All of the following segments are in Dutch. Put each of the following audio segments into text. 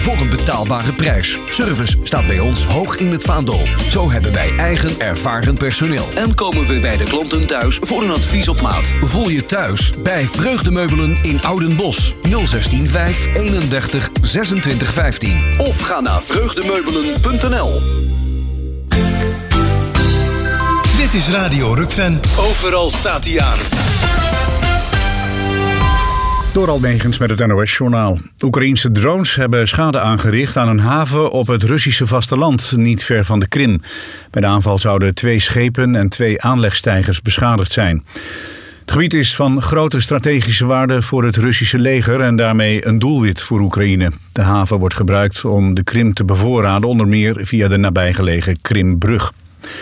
voor een betaalbare prijs. Service staat bij ons hoog in het vaandel. Zo hebben wij eigen ervaren personeel. En komen we bij de klanten thuis voor een advies op maat. Voel je thuis bij Vreugdemeubelen in Oudenbosch. 016 5 31 26 15. Of ga naar vreugdemeubelen.nl. Dit is Radio Rukven. Overal staat hij aan. Door Almegens met het NOS-journaal. Oekraïense drones hebben schade aangericht aan een haven op het Russische vasteland, niet ver van de Krim. Bij de aanval zouden 2 schepen en 2 aanlegstijgers beschadigd zijn. Het gebied is van grote strategische waarde voor het Russische leger en daarmee een doelwit voor Oekraïne. De haven wordt gebruikt om de Krim te bevoorraden, onder meer via de nabijgelegen Krimbrug.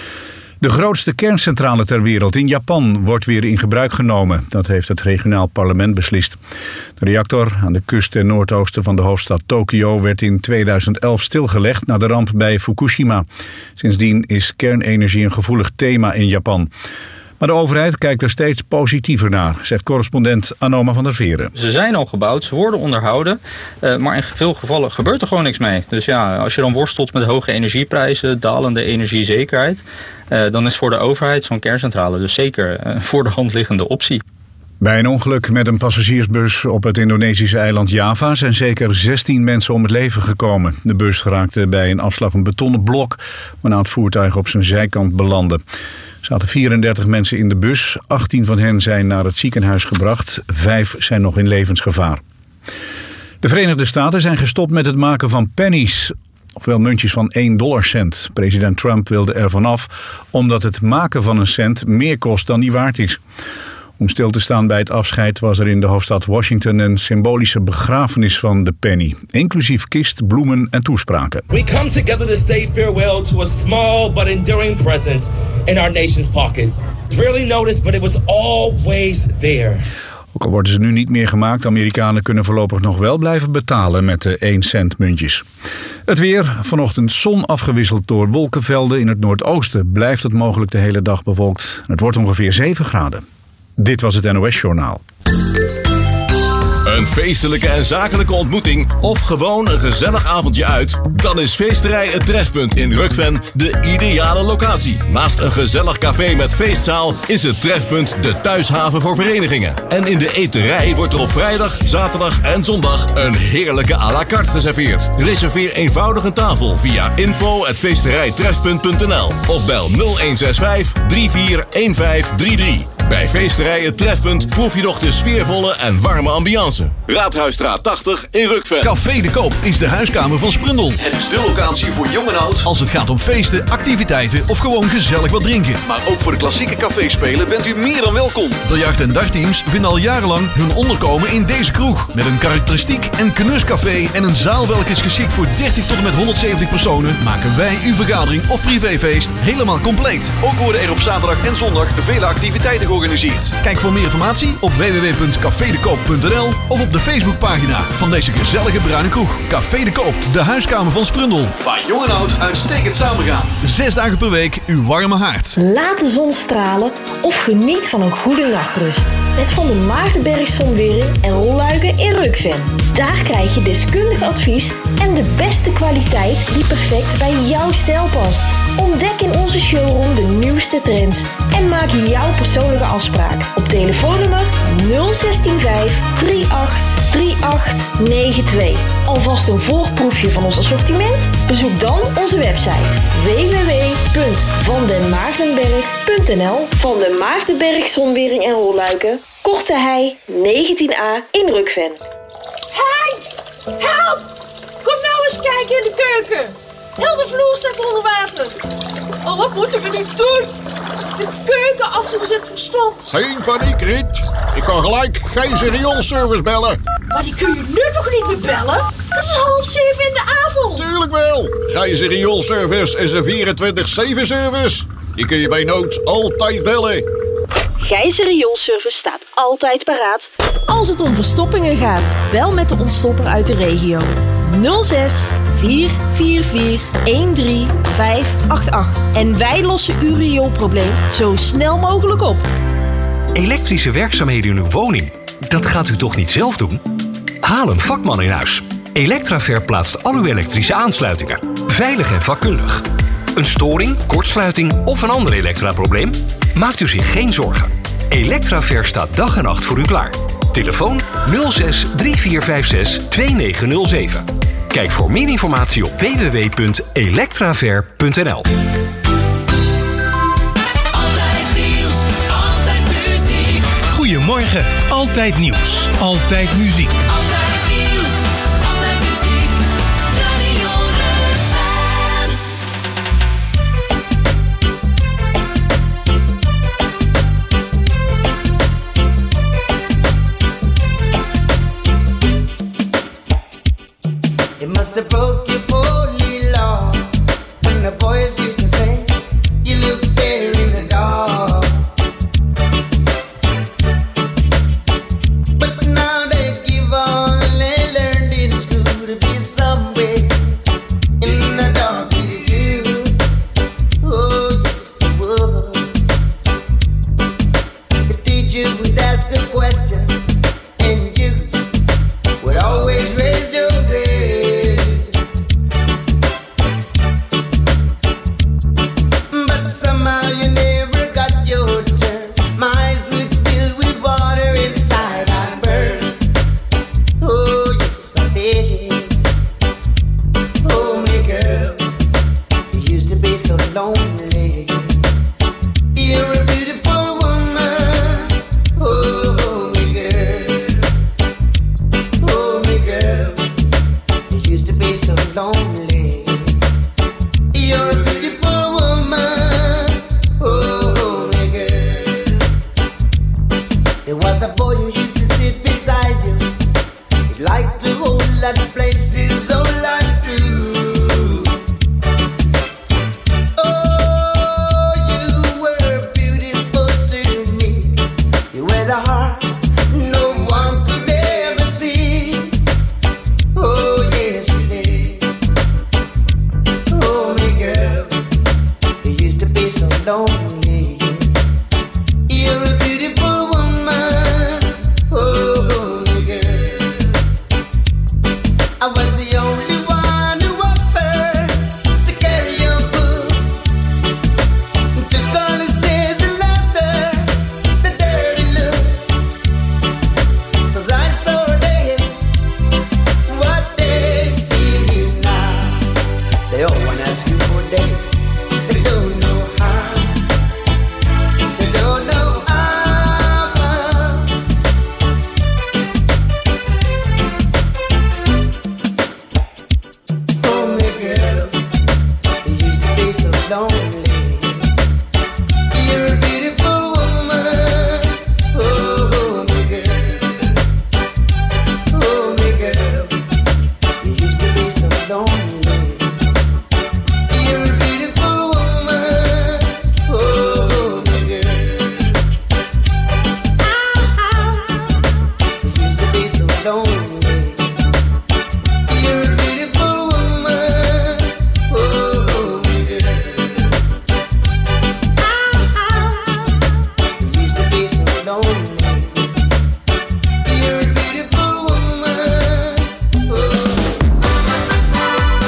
De grootste kerncentrale ter wereld in Japan wordt weer in gebruik genomen. Dat heeft het regionaal parlement beslist. De reactor aan de kust ten noordoosten van de hoofdstad Tokio werd in 2011 stilgelegd na de ramp bij Fukushima. Sindsdien is kernenergie een gevoelig thema in Japan. Maar de overheid kijkt er steeds positiever naar, zegt correspondent Anoma van der Veren. Ze zijn al gebouwd, ze worden onderhouden, maar in veel gevallen gebeurt er gewoon niks mee. Dus ja, als je dan worstelt met hoge energieprijzen, dalende energiezekerheid, dan is voor de overheid zo'n kerncentrale dus zeker een voor de hand liggende optie. Bij een ongeluk met een passagiersbus op het Indonesische eiland Java zijn zeker 16 mensen om het leven gekomen. De bus geraakte bij een afslag een betonnen blok, waarna het voertuig op zijn zijkant belandde. Er zaten 34 mensen in de bus, 18 van hen zijn naar het ziekenhuis gebracht, 5 zijn nog in levensgevaar. De Verenigde Staten zijn gestopt met het maken van pennies, ofwel muntjes van $1. President Trump wilde ervan af, omdat het maken van een cent meer kost dan die waard is. Om stil te staan bij het afscheid was er in de hoofdstad Washington een symbolische begrafenis van de penny. Inclusief kist, bloemen en toespraken. We come together to say farewell to a small but enduring presence in our nation's pockets. It's rarely noticed, but it was always there. Ook al worden ze nu niet meer gemaakt, Amerikanen kunnen voorlopig nog wel blijven betalen met de 1 cent muntjes. Het weer, vanochtend zon afgewisseld door wolkenvelden. In het noordoosten blijft het mogelijk de hele dag bewolkt. Het wordt ongeveer 7 graden. Dit was het NOS-journaal. Een feestelijke en zakelijke ontmoeting of gewoon een gezellig avondje uit? Dan is Feesterij Het Trefpunt in Rukven de ideale locatie. Naast een gezellig café met feestzaal is het Trefpunt de thuishaven voor verenigingen. En in de eterij wordt er op vrijdag, zaterdag en zondag een heerlijke à la carte geserveerd. Reserveer eenvoudig een tafel via info@feesterijtrefpunt.nl of bel 0165 341533. Bij Feesterij Het Trefpunt proef je nog de sfeervolle en warme ambiance. Raadhuisstraat 80 in Rukven. Café de Koop is de huiskamer van Sprundel. Het is de locatie voor jong en oud als het gaat om feesten, activiteiten of gewoon gezellig wat drinken. Maar ook voor de klassieke caféspelen bent u meer dan welkom. Biljart- en dartteams vinden al jarenlang hun onderkomen in deze kroeg. Met een karakteristiek en knuscafé en een zaal welke is geschikt voor 30 tot en met 170 personen, maken wij uw vergadering of privéfeest helemaal compleet. Ook worden er op zaterdag en zondag vele activiteiten georganiseerd. Kijk voor meer informatie op www.cafedekoop.nl of op de Facebookpagina van deze gezellige bruine kroeg. Café de Koop, de huiskamer van Sprundel. Waar jong en oud uitstekend samengaan. 6 dagen per week uw warme haard. Laat de zon stralen of geniet van een goede nachtrust. Met Van der Maardenberg Zonwering en Rolluiken in Rukven. Daar krijg je deskundig advies en de beste kwaliteit die perfect bij jouw stijl past. Ontdek in onze showroom de nieuwste trends en maak jouw persoonlijke afspraak op telefoonnummer 0165 383892. Alvast een voorproefje van ons assortiment? Bezoek dan onze website www.vandenmaardenberg.nl. Van den Maardenberg Zonwering en Rolluiken, Korte Hei 19A in Rukven. Hey, help! Kom nou eens kijken in de keuken. Heel de vloer staat onder water. Oh, wat moeten we nu doen? De keukenafvoer zit verstomd. Geen paniek, Riet. Ik kan gelijk geen rioolservice bellen. Maar die kun je nu toch niet meer bellen? Het is 6:30 in de avond. Tuurlijk wel. Gijzer Rioolservice is een 24/7 service. Die kun je bij nood altijd bellen. Gijzer Rioolservice staat altijd paraat. Als het om verstoppingen gaat, bel met de ontstopper uit de regio. 06 444 13588. En wij lossen uw rioolprobleem zo snel mogelijk op. Elektrische werkzaamheden in uw woning, dat gaat u toch niet zelf doen? Haal een vakman in huis Electraver plaatst al uw elektrische aansluitingen. Veilig en vakkundig. Een storing, kortsluiting of een ander elektraprobleem? Maakt u zich geen zorgen. Electraver staat dag en nacht voor u klaar. Telefoon 06 3456 2907. Kijk voor meer informatie op www.electraver.nl. Goedemorgen, altijd nieuws, altijd muziek. Altijd nieuws, altijd muziek, Radio Rukven. It must have broke your holy law when the boys used to say, you look there in the dark. But now they give all they learned in school to be somewhere in the dark with you. Oh, yes, it would. The teacher would ask a question and you would always raise your grade. But somehow you never got your turn. My eyes would fill with water inside I burn. Oh yes I did. Oh my girl, you used to be so lonely. You're a beautiful woman. Oh my girl. Oh my girl, you used to be so lonely. You're a beautiful woman. Oh my girl. There was a boy who used to sit beside you. He liked to hold lot of places, oh lot too. Oh, you were beautiful to me. You had a heart no one could ever see. Oh yes you did. Oh my girl, you used to be so lonely. You're a beautiful woman. Oh my girl, I was the only one who offered to carry your book. Took all his tears and laughter, the dirty look. 'Cause I saw they what they see now. They all wanna ask you for dates. They don't know how. They don't know how. Oh my girl, you used to be so lonely. You're a beautiful woman. Oh my girl. Oh my girl, you used to be so lonely. You're a beautiful woman. Oh my girl. You used to be so lonely. You're a beautiful woman. Oh my girl. You used to be so lonely. You're a beautiful woman. Oh.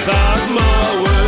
gaat mouwen.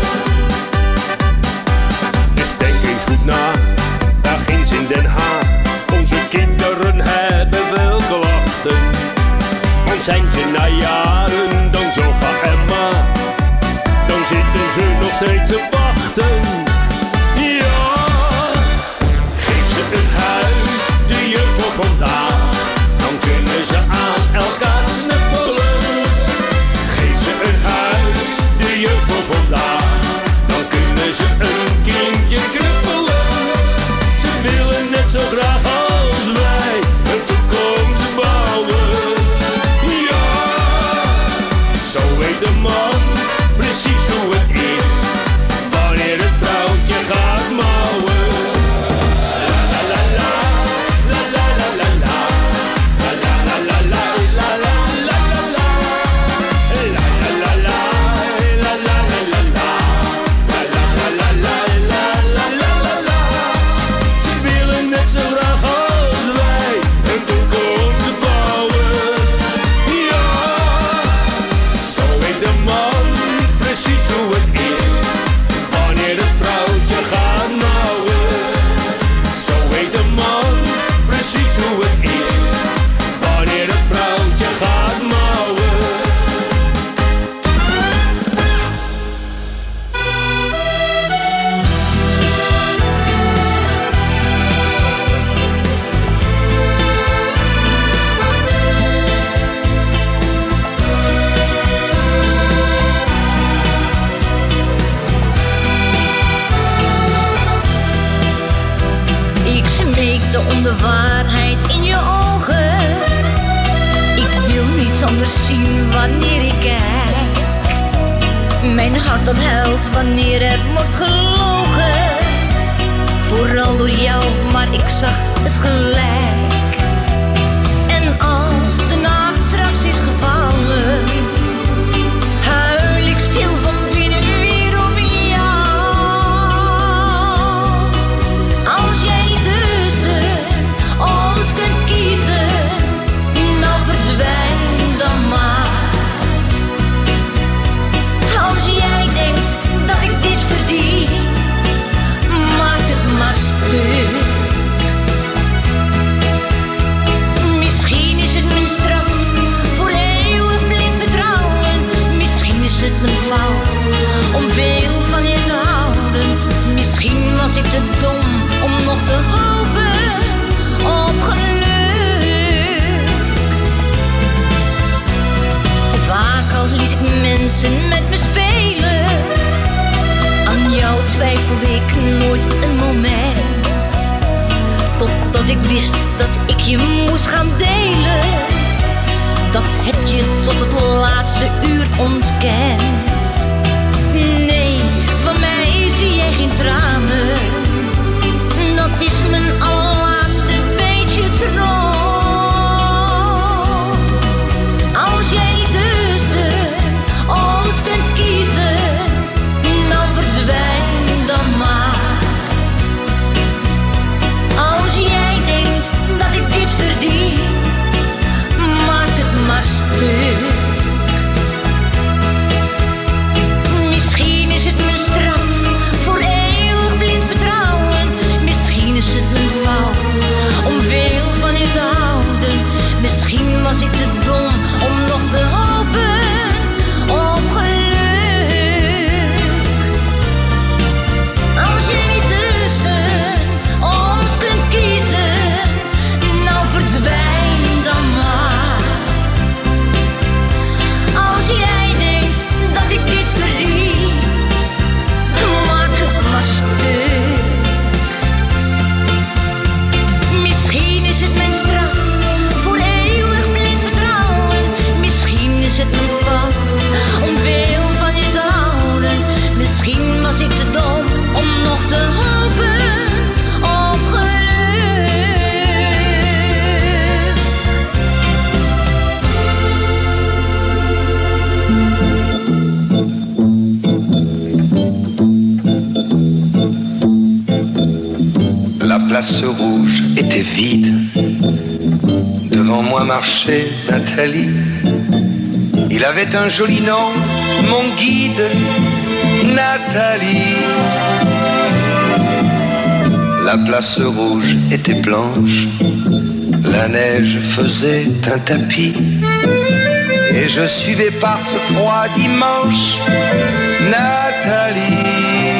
Dus denk eens goed na, daar ginds in Den Haag. Onze kinderen hebben wel klachten. Want zijn ze na jaren dan zo van Emma, dan zitten ze nog steeds te wachten. Ja, geef ze een huis, de juf voor vandaag, dan kunnen ze aan elkaar snuffelen. Geef ze een huis, de juf voor vandaag, dan kunnen ze een kindje knuffelen. Ze willen net zo graag als wij een toekomst bouwen. Ja, zo weet de man precies hoe het is wanneer het vrouwtje gaat mouwen. La la la la, la la la la la, la la la la la, la la la la, la la la la, la la la la la, la la la la la, la la la la. Ze willen net zo graag als wij een toekomst bouwen. Ja, zo weet de man precies hoe het is wanneer het vrouwtje gaat mouwen. Zo weet de man precies hoe het is wanneer het vrouwtje gaat mouwen. Ik smeekte om de waarheid in je ogen. Ik wil niets anders zien wanneer ik kijk. Mijn hart dat huilt wanneer er wordt gelogen. Vooral door jou, maar ik zag het gelijk. En als de nacht straks is gevallen, huil ik stil van binnen weer om jou. Als jij tussen ons kunt kiezen, nou verdwijn dan maar. Als jij denkt dat ik dit verdien, maak het maar stuk. Misschien is het mijn straf voor eeuwig blind vertrouwen. Misschien is het mijn fout om veel van je te houden. Misschien was ik te dom om nog te hopen op geluk. Te vaak al liet ik mensen met me spelen. Aan jou twijfelde ik nooit een moment. Totdat ik wist dat ik je moest gaan delen. Dat heb je tot het laatste uur ontkend. Nee, van mij zie jij geen tranen. Dat is mijn allerlaatste beetje trots. Als jij tussen ons kunt kiezen, nou verdwijn dan maar. Als jij denkt dat ik dit verdien, maak het maar stuk. Misschien is het mijn straf voor eeuwig blind vertrouwen. Misschien is het mijn fout om veel van je te houden. Misschien was ik te dom om nog te hopen op geluk. Als je niet tussen ons kunt kiezen, nou verdwijn dan maar. Als jij denkt dat ik dit verdien, maak het maar stuk. Misschien is het mijn straf voor eeuwig blind vertrouwen. Misschien is het mijn fout om veel van je te houden. Misschien was ik te dom om nog te hopen op geluk. La place rouge était vide. Devant moi marchait Nathalie. Il avait un joli nom, mon guide, Nathalie. La place rouge était blanche, la neige faisait un tapis, et je suivais par ce froid dimanche Nathalie.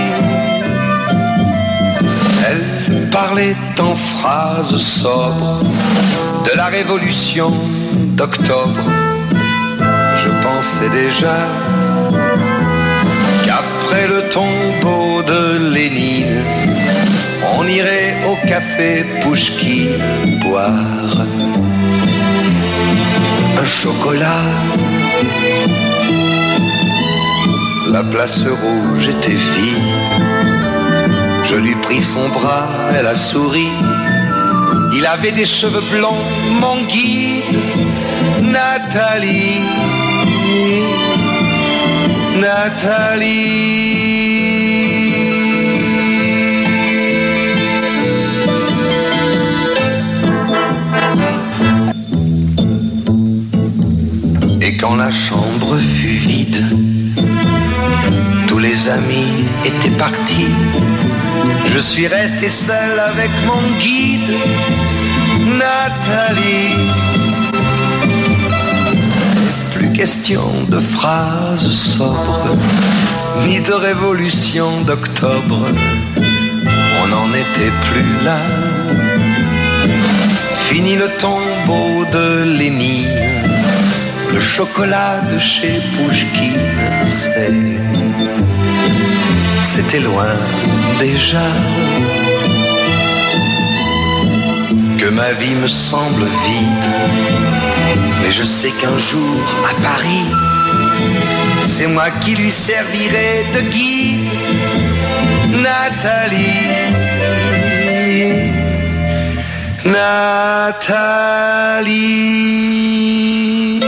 Elle parlait en phrases sobres de la révolution d'octobre. Je pensais déjà qu'après le tombeau de Lénine, on irait au café Pouchkine boire un chocolat. La place rouge était vide. Je lui pris son bras, elle a souri. Il avait des cheveux blonds, mon guide, Nathalie. Nathalie. Et quand la chambre fut vide, tous les amis étaient partis. Je suis resté seul avec mon guide, Nathalie. Plus question de phrases sobres, ni de révolution d'octobre. On n'en était plus là. Fini le tombeau de Lénine, le chocolat de chez Pouchkine, c'était loin déjà. Que ma vie me semble vide, mais je sais qu'un jour à Paris, c'est moi qui lui servirai de guide, Nathalie. Nathalie.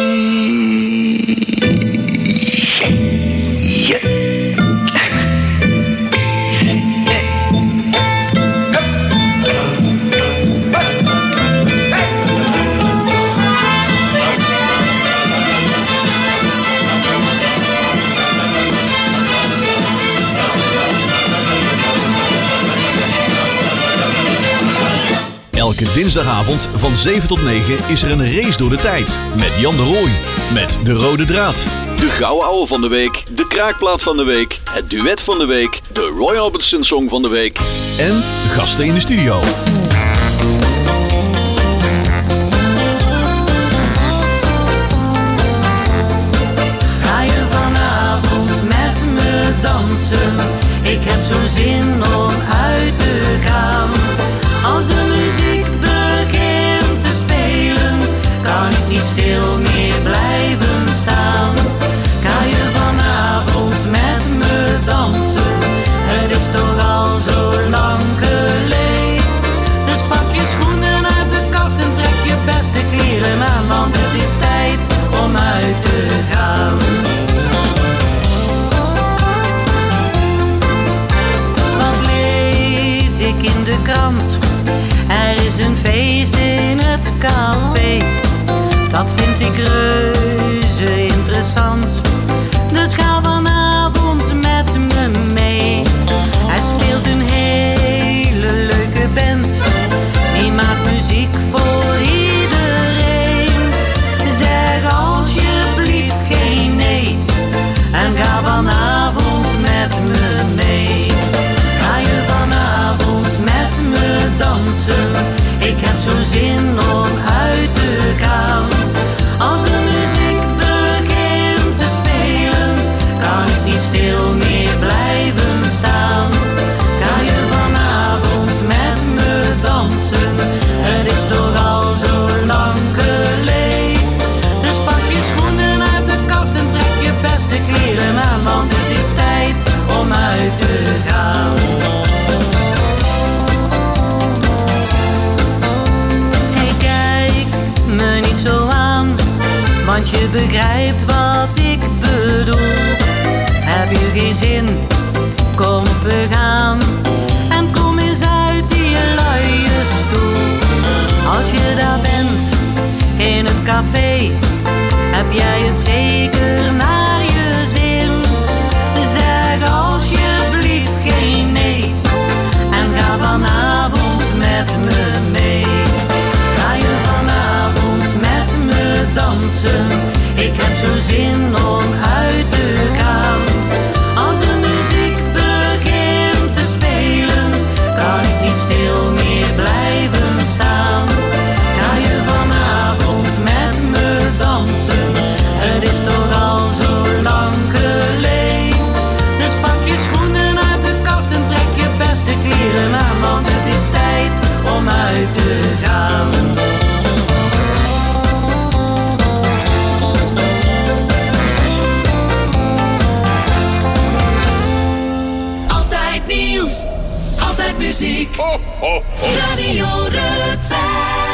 Elke dinsdagavond van 7 tot 9 is er een race door de tijd. Met Jan de Rooij. Met de rode draad. De gouden ouwe van de week. De kraakplaat van de week. Het duet van de week. De Roy Orbison song van de week. En gasten in de studio. Ga je vanavond met me dansen? Ik heb zo'n zin om uit te gaan. Als de muziek begint te spelen, kan ik niet stil meer blijven staan. Ga je vanavond met me dansen? Het is toch al zo lang geleden. Dus pak je schoenen uit de kast en trek je beste kleren aan, want het is tijd om uit te gaan. Wat lees ik in de krant? Er is een feest in het café. Dat vind ik reuze interessant. Dus ga vanavond met me mee. Er speelt een hele leuke band. Die maakt muziek voor iedereen. Zeg alsjeblieft geen nee. En ga vanavond met me mee. Ga je vanavond met me dansen? Ik heb zo'n zin om uit te gaan. Als de muziek begint te spelen, kan ik niet stil meer blijven staan. Ga je vanavond met me dansen? Het is toch al zo lang geleden. Dus pak je schoenen uit de kast en trek je beste kleren aan, want het is tijd om uit te gaan. Me niet zo aan, want je begrijpt wat ik bedoel. Heb je geen zin? Kom, we gaan. En kom eens uit die luie stoel. Als je daar bent, in het café, heb jij het zeker gegaan. Altijd nieuws, altijd muziek. Ho, ho, ho. Radio Rukven.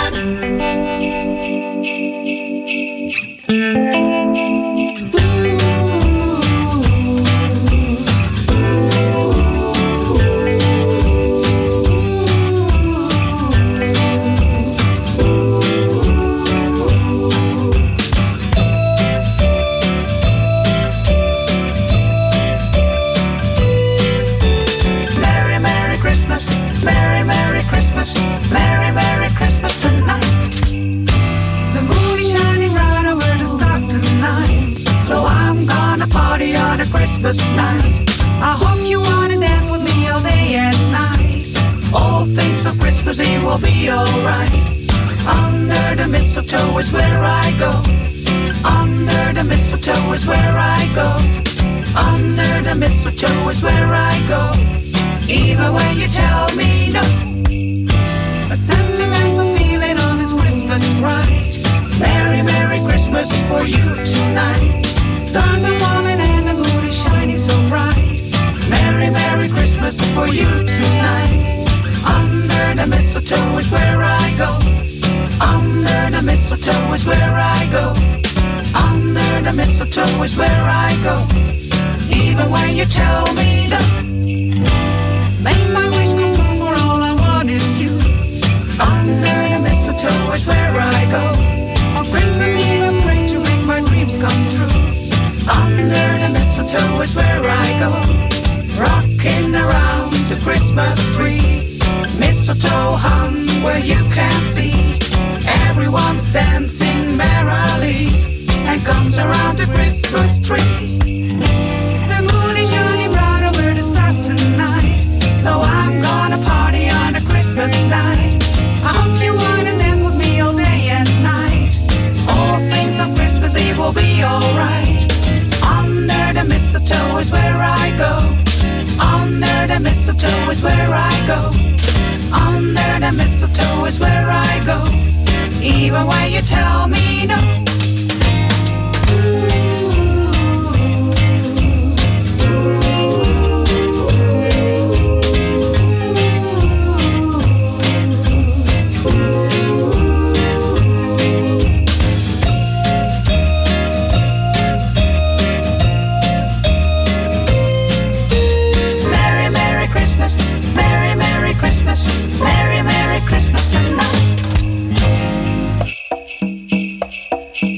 Merry, Merry Christmas, Merry, Merry Christmas tonight. The moon is shining right over the stars tonight, so I'm gonna party on a Christmas night. I hope you wanna dance with me all day and night. All things on Christmas Eve will be alright. Under the mistletoe is where I go. Under the mistletoe is where I go. Under the mistletoe is where I go. Even when you tell me no. A sentimental feeling on this Christmas ride. Merry, Merry Christmas for you tonight. Stars are falling and the moon is shining so bright. Merry, Merry Christmas for you tonight. Under the mistletoe is where I go. Under the mistletoe is where I go. Under the mistletoe is where I go. Even when you tell me no. Make my wish come true, for all I want is you. Under the mistletoe is where I go. On Christmas Eve, afraid to make my dreams come true. Under the mistletoe is where I go. Rocking around the Christmas tree. Mistletoe hung where you can see. Everyone's dancing merrily and comes around the Christmas tree. The moon is shining bright over the stars tonight, so I'm gonna party on a Christmas night. I hope you wanna dance with me all day and night. All things on Christmas Eve will be alright. Under the mistletoe is where I go. Under the mistletoe is where I go. Under the mistletoe is where I go. Even when you tell me no. Merry, Merry Christmas, Merry, Merry Christmas tonight.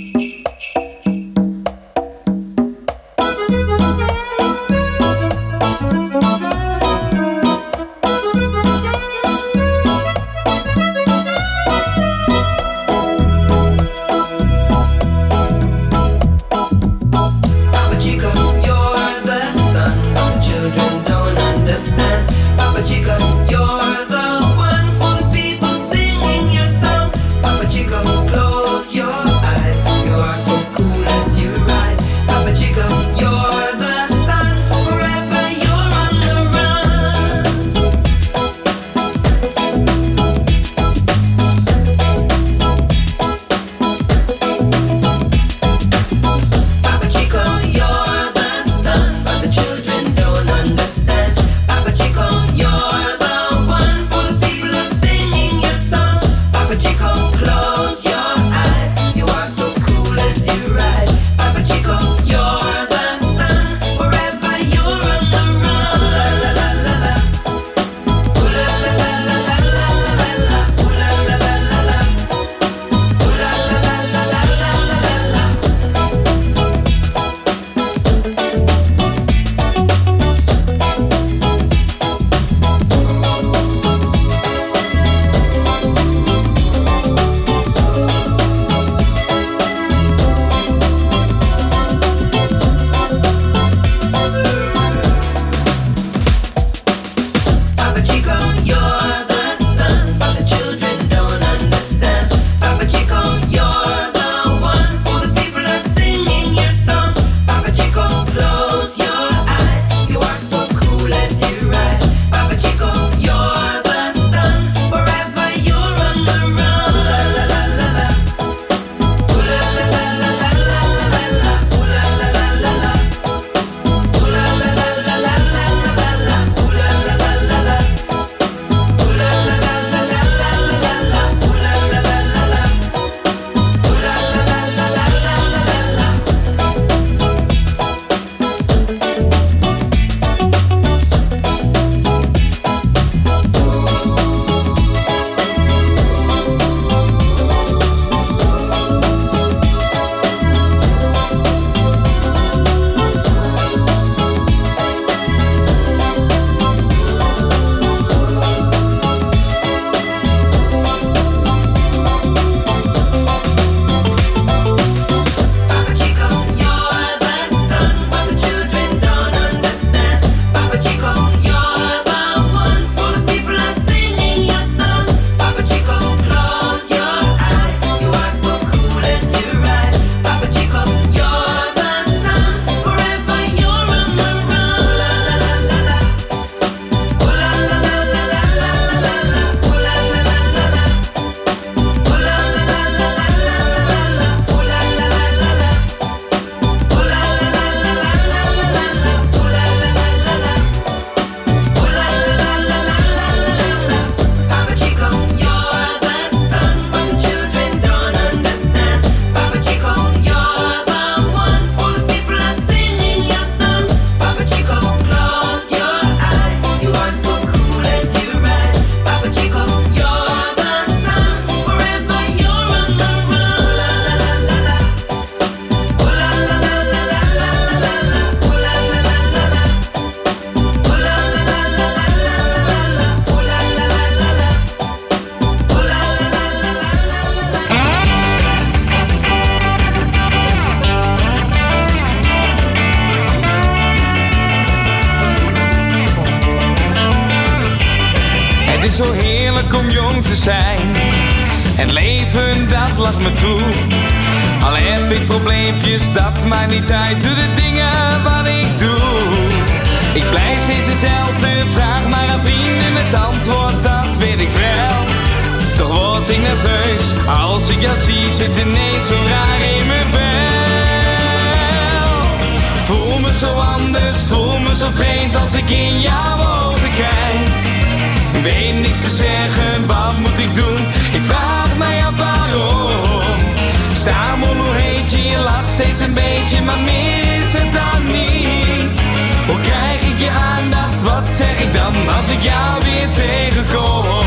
is zo heerlijk om jong te zijn. Het leven dat lacht me toe. Al heb ik probleempjes, dat maakt niet uit. Doe de dingen wat ik doe. Ik blijf steeds dezelfde vraag, maar aan vrienden het antwoord, dat weet ik wel. Toch word ik nerveus, als ik jou zie, zit ineens zo raar in mijn vel. Voel me zo anders, voel me zo vreemd als ik in jouw ogen kijk. Weet niks te zeggen, wat moet ik doen? Ik vraag mij af waarom. Stamel, hoe heet je? Je lacht steeds een beetje, maar meer is het dan niet. Hoe krijg ik je aandacht? Wat zeg ik dan als ik jou weer tegenkom?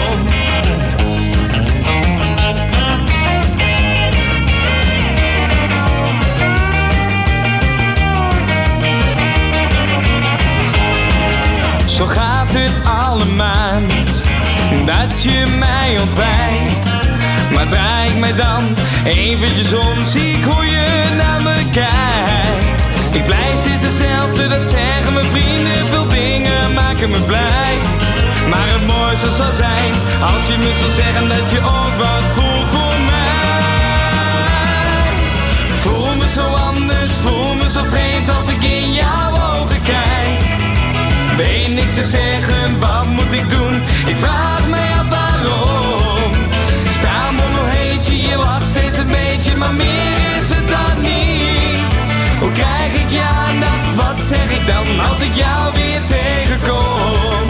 Zo gaat het alle maand, dat je mij ontwijkt. Maar draai ik mij dan eventjes om, zie ik hoe je naar me kijkt. Ik blijf steeds dezelfde, dat zeggen mijn vrienden. Veel dingen maken me blij. Maar het mooiste zal zijn, als je me zou zeggen dat je ook wat voelt voor mij. Voel me zo anders, voel me zo vreemd als ik in jouw ogen kijk. Weet niks te zeggen, wat moet ik doen? Ik vraag mij af waarom. Stamel, hoe heet je? Je lacht steeds een beetje, maar meer is het dan niet. Hoe krijg ik je aandacht? Wat zeg ik dan als ik jou weer tegenkom?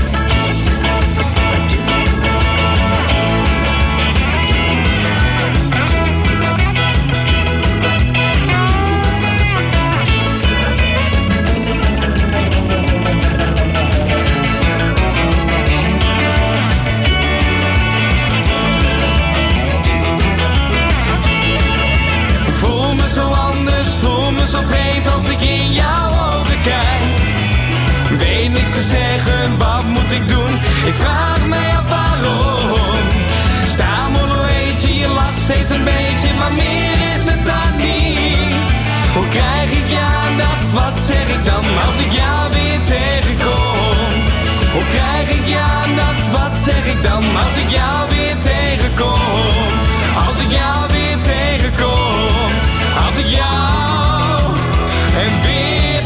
Zo vreemd als ik in jouw ogen kijk. Weet niks te zeggen, wat moet ik doen? Ik vraag mij af waarom. Stamel, hoe heet je? Je lacht steeds een beetje, maar meer is het dan niet. Hoe krijg ik je aandacht? Wat zeg ik dan als ik jou weer tegenkom? Hoe krijg ik je aandacht? Wat zeg ik dan als ik jou weer tegenkom? Als ik jou weer tegenkom. Als ik jou en weer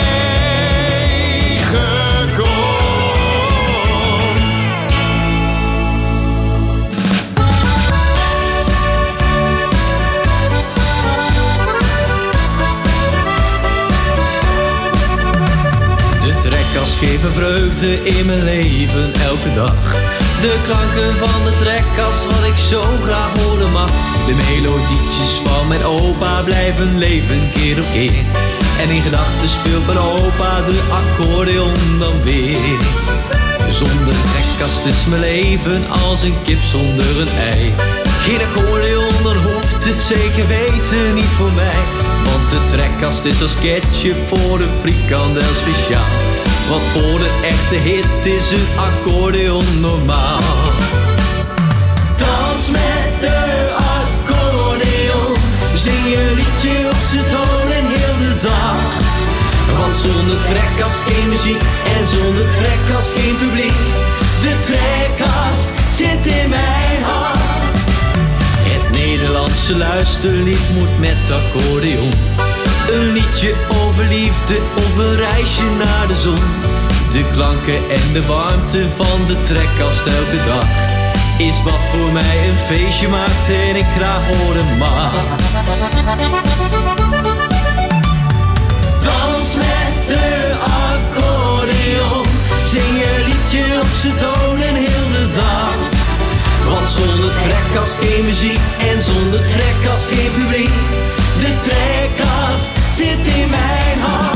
tegenkom. De trekkast geven vreugde in mijn leven elke dag. De klanken van de trekkast, wat ik zo graag horen mag. De melodietjes van mijn opa blijven leven keer op keer. En in gedachten speelt mijn opa de accordeon dan weer. Zonder trekkast is mijn leven als een kip zonder een ei. Geen accordeon, dan hoeft het zeker weten niet voor mij. Want de trekkast is als ketchup voor de frikandel speciaal. Want voor de echte hit is een accordeon normaal. Dans met de accordeon, zing je liedje op z'n toon en heel de dag. Want zonder trekkast geen muziek en zonder trekkast geen publiek. De trekkast zit in mijn hart. Het Nederlandse luisterlied moet met accordeon. Een liedje over liefde of een reisje naar de zon. De klanken en de warmte van de trekkast elke dag is wat voor mij een feestje maakt en ik graag horen mag. Dans met de accordeon, zing je liedje op z'n toon en heel de dag. Want zonder trekkast geen muziek en zonder trekkast geen publiek. De trekkast zit in mijn hart.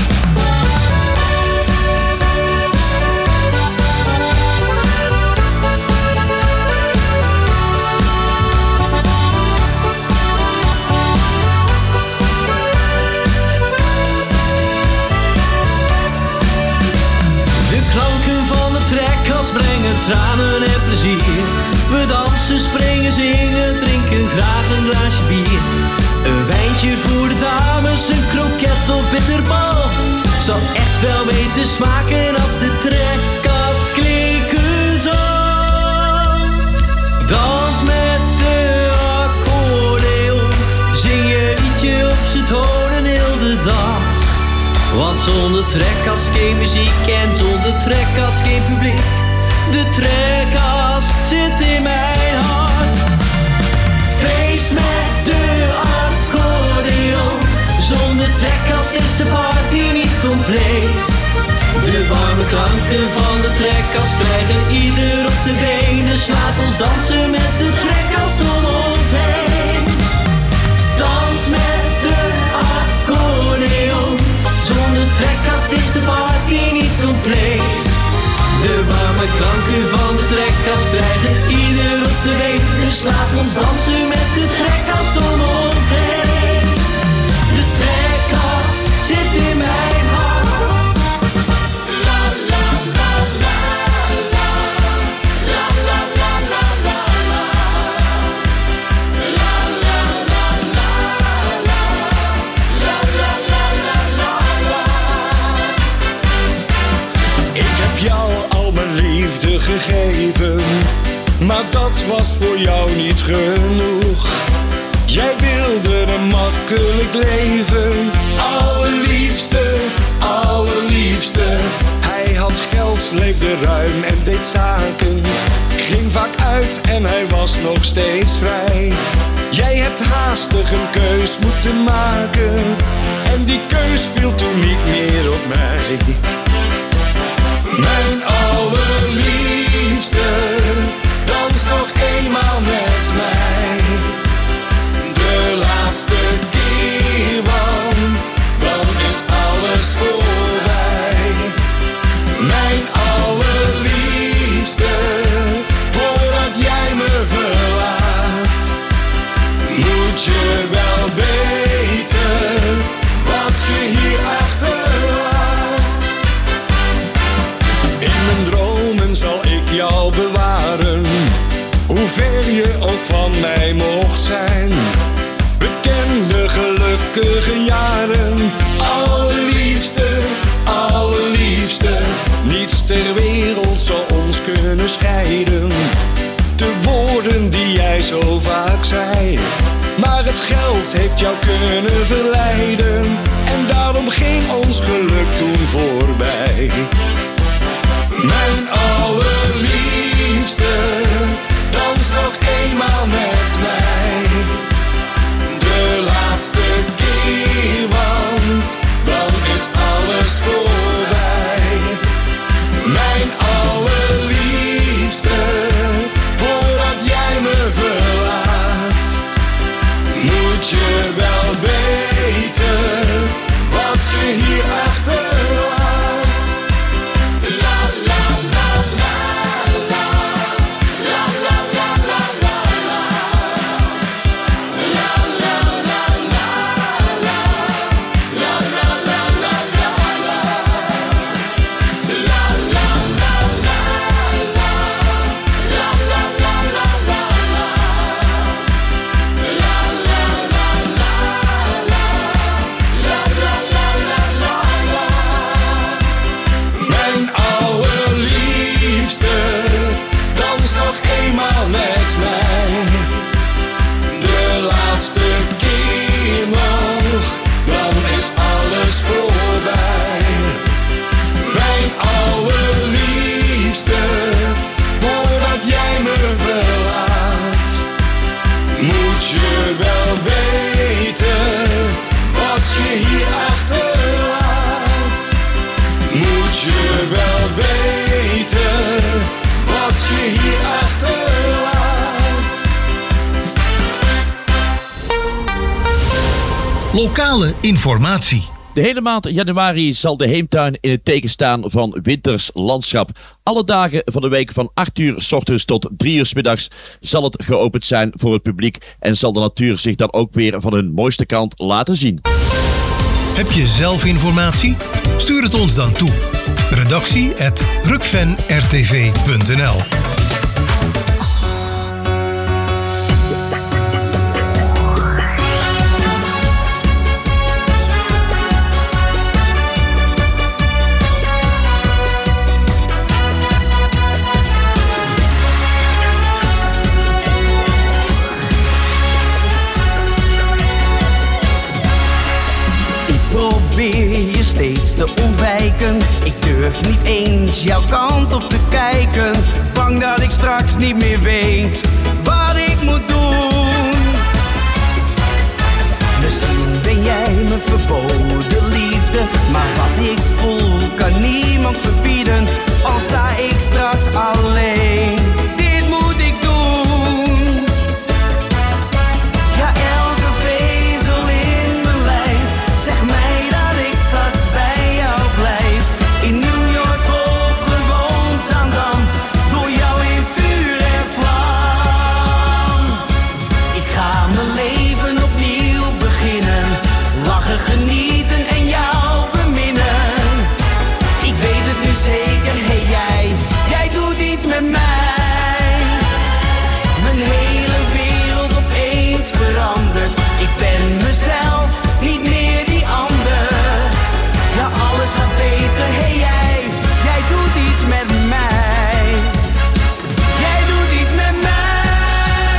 De klanken van de trekkast brengen tranen en plezier. We dansen, springen, zingen, drinken graag een glaasje bier. Een wijntje voor de dames, een kroket of bitterbal. Zal echt wel weten smaken als de trekkast klinken zal. Dans met de accordeon, zing je liedje op z'n tonen heel de dag. Want zonder trekkast geen muziek en zonder trekkast geen publiek. De trekkast zit in mijn hart. Feest met de accordeon, zonder trekkast is de party niet compleet. De warme klanken van de trekkast krijgen ieder op de benen. Slaat ons dansen met de trekkast om ons heen. Dans met de accordeon, zonder trekkast is de party niet compleet. De warme klanken van de trekkast krijgen ieder op de benen. Slaat ons dansen met de trekkast om ons heen. De trekkast zit in mijn hart. Gegeven, maar dat was voor jou niet genoeg. Jij wilde een makkelijk leven, allerliefste, allerliefste. Hij had geld, leefde ruim en deed zaken, ging vaak uit en hij was nog steeds vrij. Jij hebt haastig een keus moeten maken en die keus viel toen niet meer op mij. Mijn allerliefste, dans nog eenmaal met mij. De laatste keer, want dan is alles voorbij. Mijn allerliefste, voordat jij me verlaat, moet je wel weten wat je hier achterlaat. In mijn dromen zal ik jou bewaren, hoe ver je ook van mij mocht zijn. We kenden gelukkige jaren, allerliefste, allerliefste. Niets ter wereld zal ons kunnen scheiden. De woorden die jij zo vaak zei, maar het geld heeft jou kunnen verleiden. En daarom ging ons geluk toen voorbij. Mijn allerliefste, dans nog eenmaal met mij. De laatste keer, want dan is alles voorbij. Mijn allerliefste, voordat jij me verlaat, moet je wel weten wat je hier achterlaat. Lokale informatie. De hele maand januari zal de Heemtuin in het teken staan van winters landschap. Alle dagen van de week van 8 uur 's ochtends tot 3 uur 's middags zal het geopend zijn voor het publiek en zal de natuur zich dan ook weer van hun mooiste kant laten zien. Heb je zelf informatie? Stuur het ons dan toe. Redactie@rukfenrtv.nl. probeer je steeds te ontwijken. Ik durf niet eens jouw kant op te kijken. Bang dat ik straks niet meer weet wat ik moet doen. Misschien ben jij mijn verboden liefde, maar wat ik voel kan niemand verbieden. Al sta ik straks alleen, dit moet ik doen. Ja, elke vezel in mijn lijf zegt mij dat ik straks bij jou blijf. In New York of gewoon Zaandam, door jou in vuur en vlam. Ik ga mijn leven opnieuw beginnen, lachen, genieten en jou beminnen. Ik weet het nu zeker, hey jij doet iets met mij. Mijn hele wereld opeens verandert. Ik ben mezelf, niet meer die ander. Ja, alles gaat beter, hey jij doet iets met mij. Jij doet iets met mij.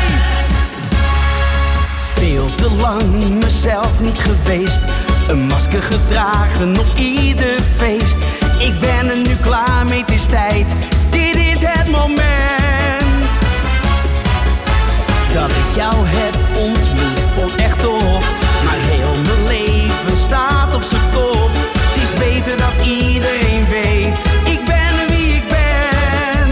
Veel te lang mezelf niet geweest, een masker gedragen op ieder feest. Ik ben er nu klaar mee, het is tijd, dit is het moment. Dat ik jou heb ontmoet, vond echt top. Maar heel mijn leven staat op z'n kop. Het is beter dat iedereen weet, ik ben wie ik ben.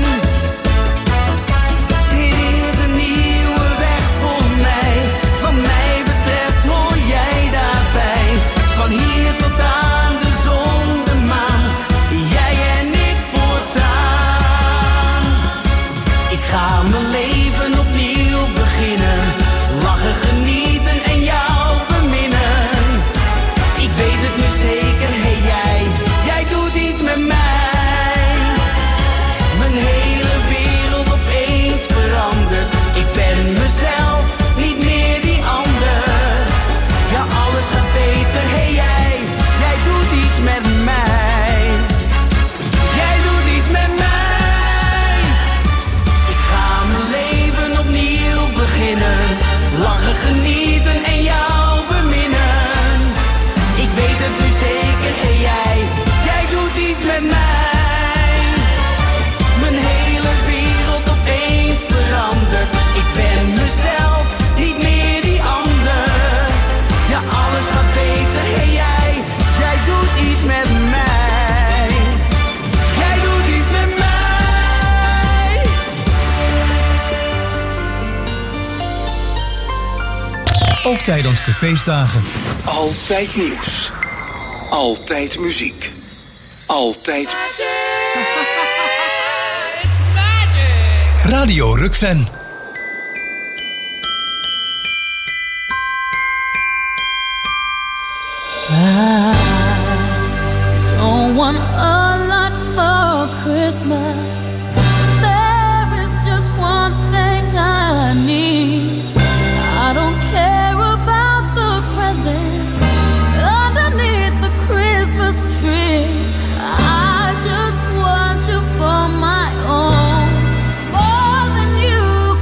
Dit is een nieuwe weg voor mij, wat mij betreft hoor jij daarbij. Van hier tot aan de zon, de maan, jij en ik voortaan. Ik ga mijn leven opnieuw beginnen, lachen, genieten en jou beminnen. Ik weet het nu zeker, hey jij doet iets met mij. Mijn hele wereld opeens verandert. Ik ben mezelf, niet meer die ander. Ja, alles gaat beter, hey jij doet iets met mij. Jij doet iets met mij. Ik ga mijn leven opnieuw beginnen, lachen, genieten en jou beminnen. Ik weet het nu zeker, hey jij doet iets met mij. Mijn hele wereld opeens verandert. Ik ben mezelf, niet meer die ander. Ja, alles gaat beter, hey jij doet iets met mij. Jij doet iets met mij. Ook tijdens de feestdagen. Altijd nieuws. Altijd muziek. Altijd Radio Rukven. I don't want a lot for Christmas. There is just one thing I need. I don't care about the presents underneath the Christmas tree. I just want you for my own, more than you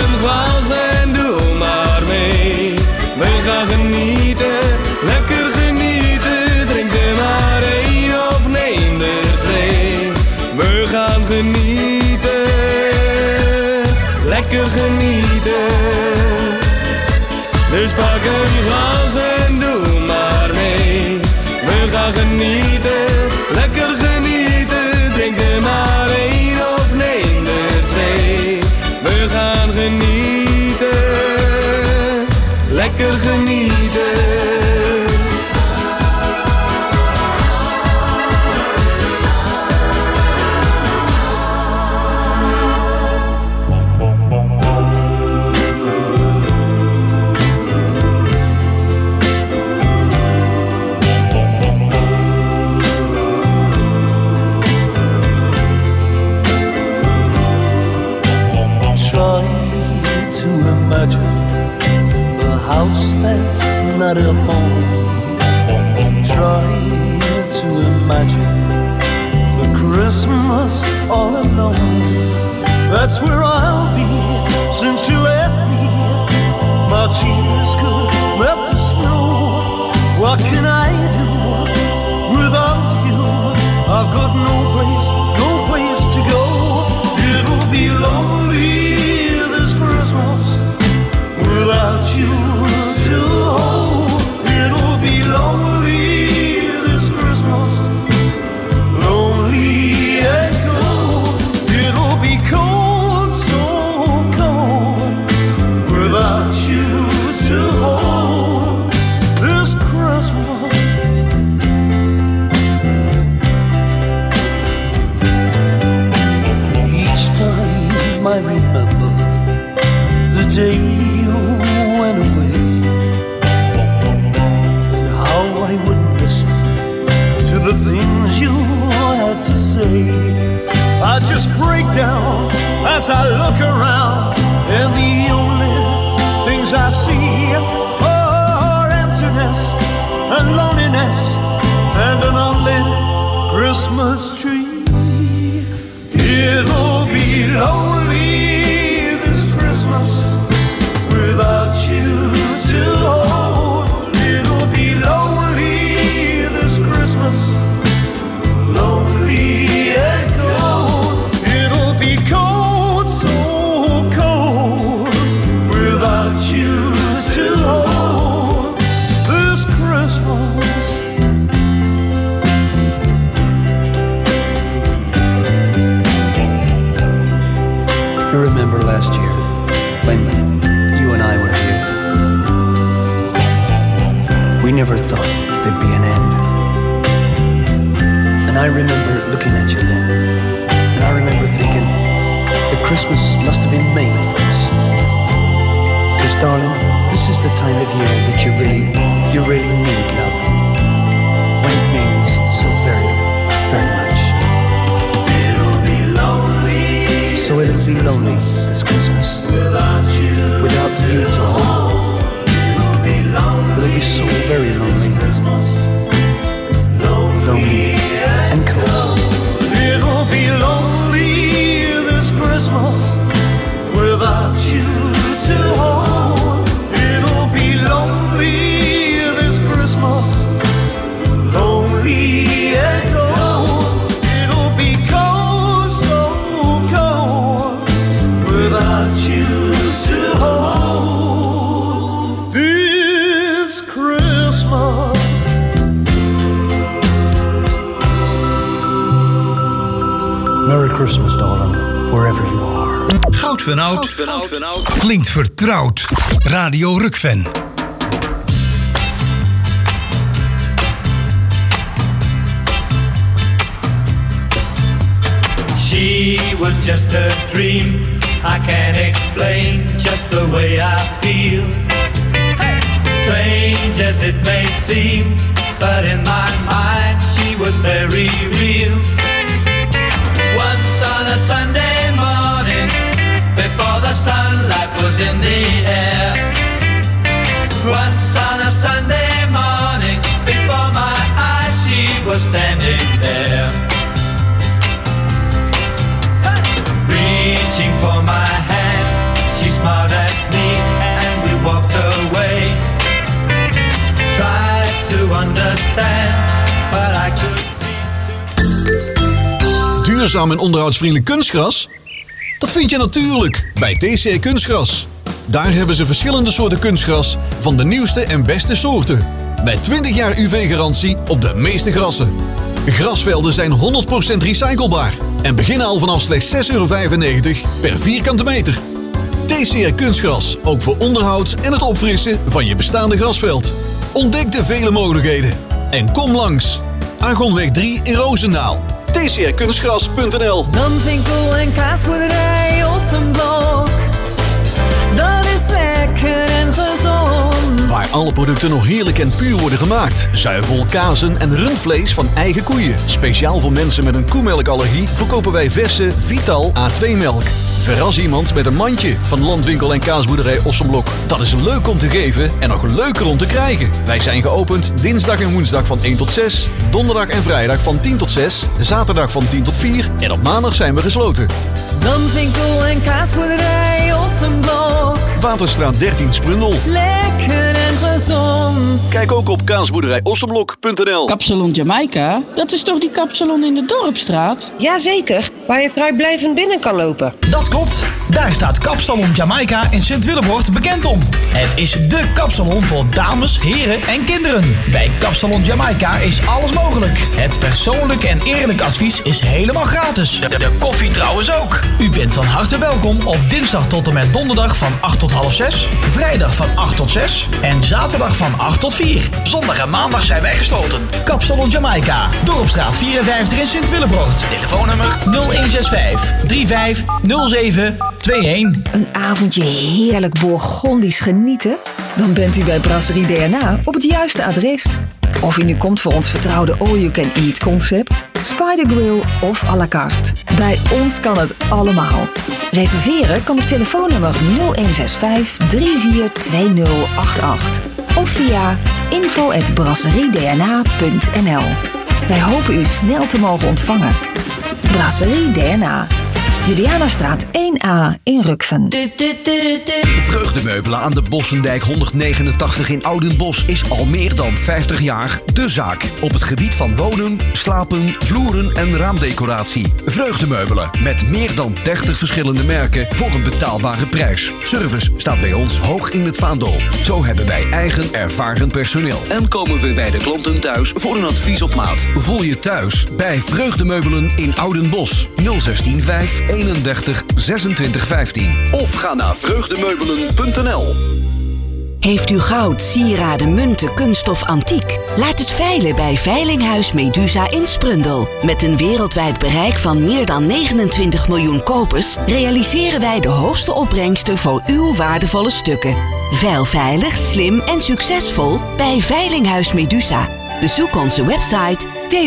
een glas en doe maar mee. We gaan genieten, lekker genieten. Drink er maar 1 of neem er 2. We gaan genieten, lekker genieten. Dus pak een glas en doe maar mee. We gaan genieten, lekker genieten. Drink er maar 1 of neem er 2. We gaan genieten, lekker genieten. House that's not a home. Try to imagine the Christmas all alone. That's where I'll be since you left me. My tears could melt the snow. What can I do without you? I've got no place to go. It'll be lonely this Christmas without you to hold. It'll be lonely this Christmas, lonely and cold. It'll be cold, so cold, without you to hold this Christmas. Each time I remember the day you went away, and how I wouldn't listen to the things you had to say. I just break down as I look around, and the only things I see are emptiness and loneliness and an unlit Christmas tree. It'll be lonely this Christmas without you to hold. It'll be lonely this Christmas, lonely and cold. It'll be cold, so cold, without you to hold this Christmas. You remember last year when you and I were here? We never thought there'd be an end. And I remember looking at you then, and I remember thinking that Christmas must have been made for us. 'Cause darling, this is the time of year that you really need love, when it means so very, very much. It'll be lonely. So it'll be lonely this Christmas without you to hold. It'll be so very lonely, lonely and cold. It'll be lonely this Christmas without you to hold. It'll be lonely this Christmas, lonely and cold. It'll be cold, so cold, without you to hold this Christmas. Merry Christmas, darling, wherever you are. Goud van Oud klinkt vertrouwd. Radio Rukven. She was just a dream. I can't explain just the way I feel. Strange as it may seem, but in my mind she was very real. Once on a Sunday morning, before the sunlight was in the air. Once on a Sunday morning, before my eyes she was standing there. Reaching for my hand, she smiled duurzaam en onderhoudsvriendelijk kunstgras? Dat vind je natuurlijk bij TCR Kunstgras. Daar hebben ze verschillende soorten kunstgras van de nieuwste en beste soorten. Met 20 jaar UV-garantie op de meeste grassen. Grasvelden zijn 100% recyclebaar en beginnen al vanaf slechts €6,95 per vierkante meter. TCR Kunstgras, ook voor onderhoud en het opfrissen van je bestaande grasveld. Ontdek de vele mogelijkheden en kom langs. Argonweg 3 in Roosendaal. tcrkunstgras.nl. Landwinkel en kaasboerderij Ossenblok. Dat is lekker en gezond. Waar alle producten nog heerlijk en puur worden gemaakt. Zuivel, kazen en rundvlees van eigen koeien. Speciaal voor mensen met een koemelkallergie verkopen wij verse Vital A2-melk. Verras iemand met een mandje van Landwinkel en kaasboerderij Ossenblok. Dat is leuk om te geven en nog leuker om te krijgen. Wij zijn geopend dinsdag en woensdag van 1 tot 6. Donderdag en vrijdag van 10 tot 6. Zaterdag van 10 tot 4. En op maandag zijn we gesloten. Landwinkel en kaasboerderij Ossenblok. Waterstraat 13 Sprundel. Lekker en gezond. Kijk ook op kaasboerderijossenblok.nl. Kapsalon Jamaica? Dat is toch die kapsalon in de Dorpstraat? Jazeker, waar je vrijblijvend binnen kan lopen. Dat klopt. Daar staat Kapsalon Jamaica in Sint-Willebroort bekend om. Het is dé kapsalon voor dames, heren en kinderen. Bij Kapsalon Jamaica is alles mogelijk. Het persoonlijk en eerlijk advies is helemaal gratis. De koffie trouwens ook. U bent van harte welkom op dinsdag tot en met donderdag van 8 tot half 6. Vrijdag van 8 tot 6. En zaterdag van 8 tot 4. Zondag en maandag zijn wij gesloten. Kapsalon Jamaica. Dorpstraat 54 in Sint-Willebroort. Telefoonnummer 0165 35 07 21. Een avondje heerlijk Bourgondisch genieten? Dan bent u bij Brasserie DNA op het juiste adres. Of u nu komt voor ons vertrouwde all-you-can-eat concept, Spider Grill of à la carte. Bij ons kan het allemaal. Reserveren kan op telefoonnummer 0165 342088 of via info@brasseriedna.nl. Wij hopen u snel te mogen ontvangen. Brasserie DNA. Julianastraat 1A in Rukven. Vreugdemeubelen aan de Bossendijk 189 in Oudenbosch is al meer dan 50 jaar de zaak. Op het gebied van wonen, slapen, vloeren en raamdecoratie. Vreugdemeubelen met meer dan 30 verschillende merken voor een betaalbare prijs. Service staat bij ons hoog in het vaandel. Zo hebben wij eigen ervaren personeel. En komen we bij de klanten thuis voor een advies op maat. Voel je thuis bij Vreugdemeubelen in Oudenbosch 016 5 31 26 15. Of ga naar vreugdemeubelen.nl. Heeft u goud, sieraden, munten, kunststof, antiek? Laat het veilen bij Veilinghuis Medusa in Sprundel. Met een wereldwijd bereik van meer dan 29 miljoen kopers realiseren wij de hoogste opbrengsten voor uw waardevolle stukken. Veil veilig, slim en succesvol bij Veilinghuis Medusa. Bezoek onze website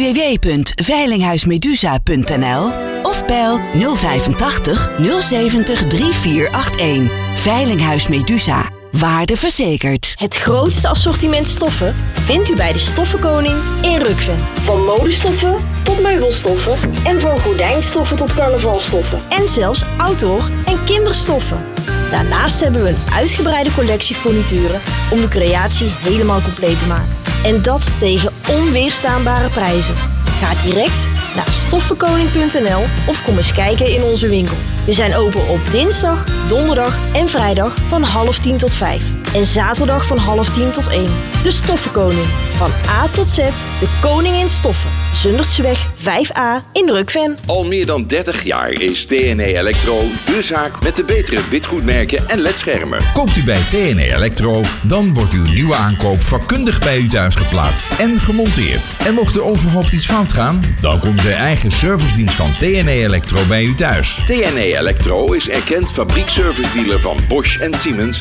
www.veilinghuismedusa.nl of bel 085 070 3481. Veilinghuis Medusa. Waarde verzekerd. Het grootste assortiment stoffen vindt u bij de Stoffenkoning in Rukven. Van modestoffen tot meubelstoffen en van gordijnstoffen tot carnavalstoffen. En zelfs outdoor- en kinderstoffen. Daarnaast hebben we een uitgebreide collectie furnituren om de creatie helemaal compleet te maken. En dat tegen onweerstaanbare prijzen. Ga direct naar stoffenkoning.nl of kom eens kijken in onze winkel. We zijn open op dinsdag, donderdag en vrijdag van 9:30 tot 5. En zaterdag van 9:30 tot 1. De Stoffenkoning. Van A tot Z, de koning in stoffen. Zundertseweg 5A in Rukven. Al meer dan 30 jaar is TNE Electro de zaak met de betere witgoedmerken en ledschermen. Koopt u bij TNE Electro, dan wordt uw nieuwe aankoop vakkundig bij u thuis geplaatst en gemonteerd. En mocht er onverhoopt iets fout gaan, dan komt de eigen servicedienst van TNE Electro bij u thuis. TNE Electro is erkend fabriekservice dealer van Bosch en Siemens